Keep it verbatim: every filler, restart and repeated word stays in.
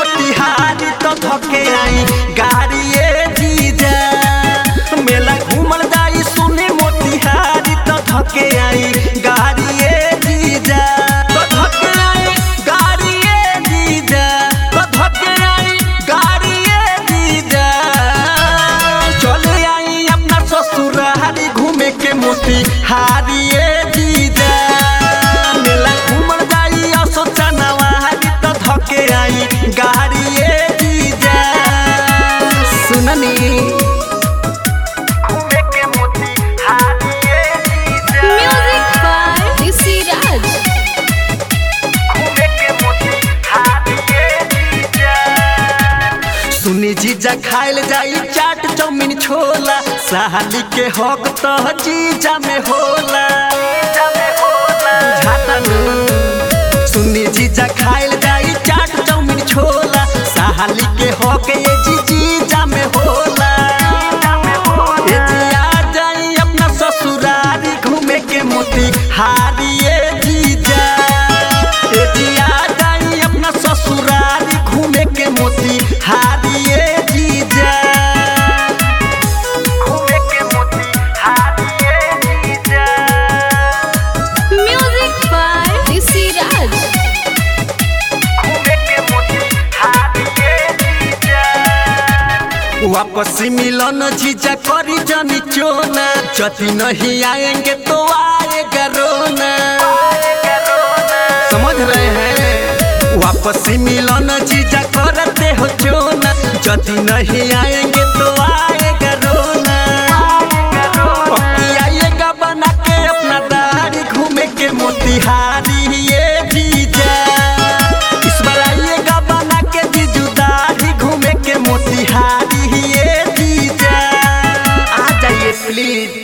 मोतिहारी तो धके आई गाड़िए जीजा मेला घूमल जाई सुनी मोतिहारी तो धके आई गाड़िए जीजा तो धके आई गाड़िए जीजा तो धके आई गाड़िए जीजा चले आई अपना ससुरारी घूमे के मोतिहारी जीजा मेला घूमल जाई असोचनवारी तो धके आई गाड़िए जीजा सुननी घूमे के मोतिहारी जीजा Music by Rishi Raj. घूमे के मोतिहारी जीजा सुनी जीजा खाइल जाई चाट चाउमीन छोला साली के हक तो जीजा में होला बुझाता न सुनी जीजा खाइल जाई चाट चाउमीन छोला साली के हक ये जी जीजा में होला ये जिया जाई अपना ससुरारी घूमे के मोतिहारी ये जीजा ये जिया जाई अपना ससुरारी घूमे के मोतिहारी ये जीजा घूमे के मोतिहारी ये जीजा Music by Rishi Raj. घूमे के मोतिहारी ये जीजा वापस मिलन जीजा करी जानी चोना जति नहीं आएंगे तो आएगा रोना समझ रहे हैं वापस मिलन जीजा करते हो चोना जति नहीं आएंगे तो आएगा रोना आइएगा बना के अपना दाढ़ी घूमे के मोतिहारी ये जीजा इस बार आइएगा बना के जीजू दाढ़ी घूमे के मोतिहारी ये जीजा आ जाइए प्लीज।